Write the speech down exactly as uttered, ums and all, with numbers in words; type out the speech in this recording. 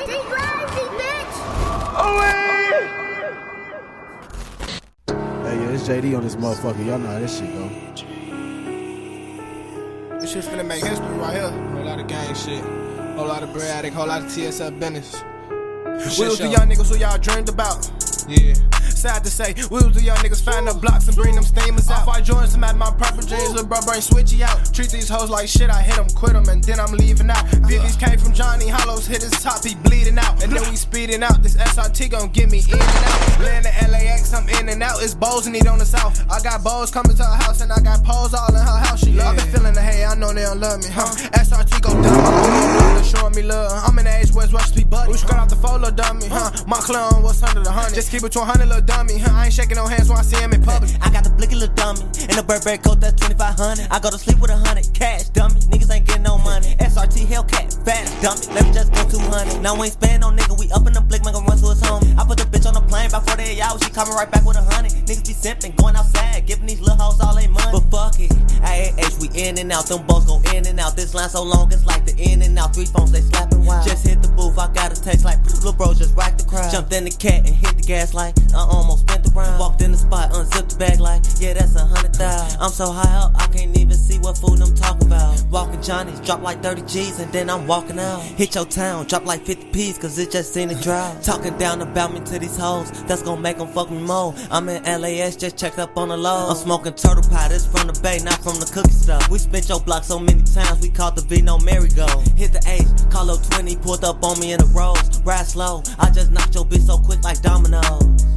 Oh, Hey, yeah, it's J D on this motherfucker. Y'all know how this shit go. This shit finna make history right here. Whole lot of gang shit. Whole lot of bread addict. Whole lot of T S F business. We was the young niggas who y'all dreamed about. Yeah. Sad to say, we was the young niggas find the blocks and bring them steamers out. If I join some at my purple jeans, little bro bring switchy out. Treat these hoes like shit, I hit them, quit them, and then I'm leaving out. fifties came from Johnny Hollows, hit his top, he bleeding out. And then we speeding out, this S R T gon' get me in and out. Land to L A X, I'm in and out, it's Bows and he on the south. I got Bows coming to her house and I got Poles all in her house, she love. I been feeling the hey, I know they don't love me, huh? S R T go down, my boy, showing me love. I'm in the age where it's rush to be buddy. We straight out the four, little dummy, huh? My clown, what's under the hundred? Just keep it to a hundred, little dummy, huh? I ain't shaking no hands when I see him in public. I got the blicky little dummy and the Burberry coat that's twenty-five hundred. I go to sleep with a hundred cash dummy. Niggas ain't getting no money. S R T Hellcat, fat dummy. Let me just go two hundred. Now we ain't spending no nigga. We up in the blick, make him run to his home. I put the bitch on the plane by forty-eight hours. She coming right back with a hundred. Niggas be simping, going outside, giving these little hoes all they money. But fuck it, A A H, we in and out. Them boats go in and out. This line so long, it's like the in and out. Three phones, they slapping wild. Just hit the booth, I got a text like, little bro just rocked the crowd. Jumped in the cat and hit the gas like, I almost spent the round. Walked in the spot, unzipped the bag like, yeah, that's a hundred thousand. I'm so high up, I can't even see what food I'm talking about. Walking Johnny's, drop like thirty G's and then I'm walking out. Hit your town, drop like fifty P's cause it just seen it dry. Talking down about me to these hoes, that's gonna make them fuck me more. I'm in L A S, just checked up on the low. I'm smoking turtle pie, this from the bay, not from the cookie stuff. We spent your block so many times, we called the V no merry-go. Hit the H, call up twenty, pulled up on me in a rose. Ride slow, I just knocked your bitch so quick like dominoes.